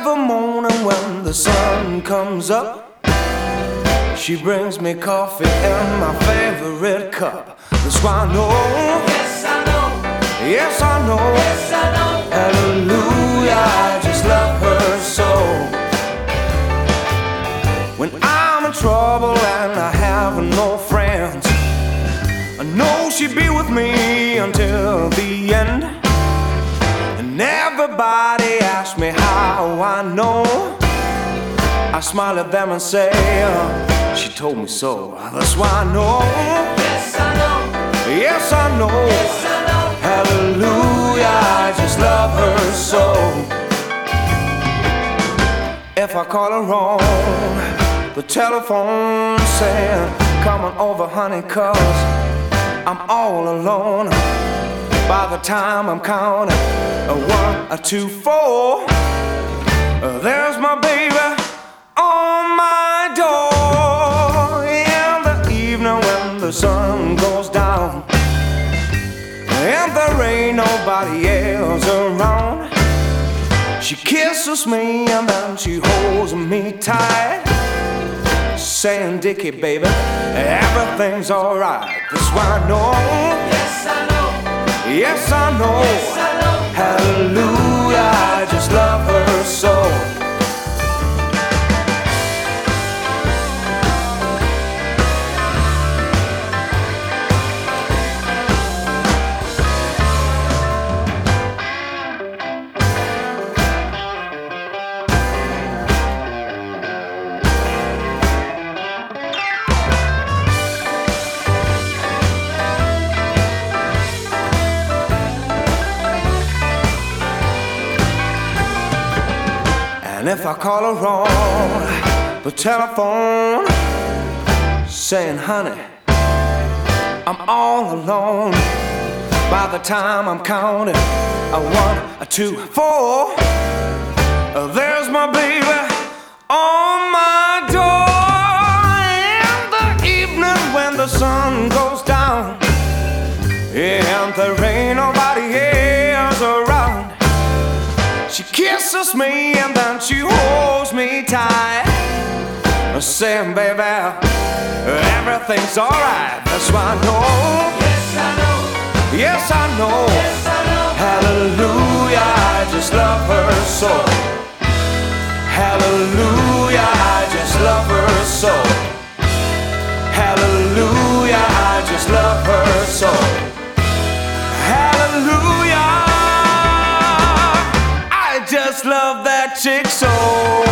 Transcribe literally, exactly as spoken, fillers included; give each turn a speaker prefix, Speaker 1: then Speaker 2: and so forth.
Speaker 1: Every morning when the sun comes up, she brings me coffee in my favorite cup. That's why I know,
Speaker 2: Yes, I know.
Speaker 1: yes I know,
Speaker 2: Yes, I know.
Speaker 1: hallelujah, I just love her so. When I'm in trouble and I have no friends, I know she'd be with me until the end. And everybody asks me how I know. I smile at them and say, uh, she told me so. That's why I know.
Speaker 2: Yes, I know.
Speaker 1: Yes, I know.
Speaker 2: Yes, I know.
Speaker 1: Hallelujah, I just love her so. If I call her on the telephone saying, come on over, honey, cause I'm all alone. By the time I'm counting a one, a two, four, there's my baby on my door. In the evening when the sun goes down and there ain't nobody else around, she kisses me and then she holds me tight, saying, Dickie, baby, everything's alright. That's why I know.
Speaker 2: Yes, I know.
Speaker 1: Yes, I know.
Speaker 2: Yes, I know.
Speaker 1: Hallelujah, I just love her so. And if I call her on the telephone saying, honey, I'm all alone. By the time I'm counting a one, a two, four, there's my baby on my door. In the evening when the sun goes down and there ain't nobody else around, she kisses me and then she holds me tight, saying, baby, everything's alright. That's why I know.
Speaker 2: Yes, I know.
Speaker 1: Yes, I know.
Speaker 2: Yes, I know.
Speaker 1: Hallelujah, I just love her so. Hallelujah, I just love her so. Hallelujah, I just love her so. Hallelujah, just love that chick so.